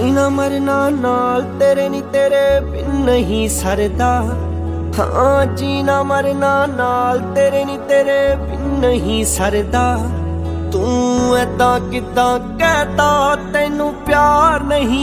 जीना मरना नाल तेरे नी तेरे बिन नहीं सरदा। हाँ जीना मरना नाल तेरे नी तेरे बिन नहीं सरदा। तू ऐदां किदां कहता तैनू प्यार नहीं